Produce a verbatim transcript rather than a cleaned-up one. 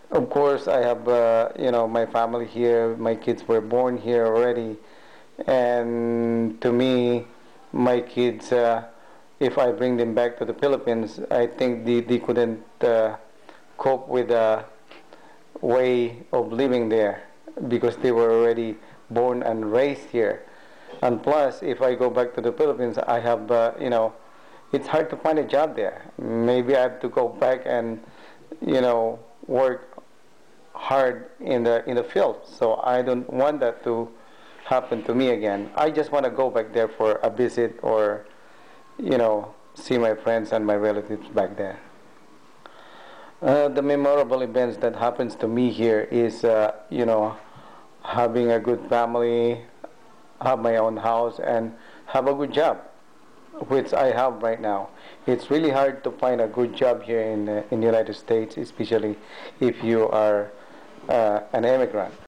Of course, I have, uh, you know, my family here. My kids were born here already, and to me, my kids, uh, if I bring them back to the Philippines, I think they, they couldn't uh, cope with the way of living there because they were already born and raised here. And plus, if I go back to the Philippines, I have, uh, you know, it's hard to find a job there. Maybe I have to go back and, you know, work hard in the in the field. So I don't want that to happen to me again. I just want to go back there for a visit or, you know, see my friends and my relatives back there. Uh, the memorable events that happens to me here is, uh, you know, having a good family, have my own house, and have a good job, which I have right now. It's really hard to find a good job here in uh, in the United States, especially if you are uh, an immigrant.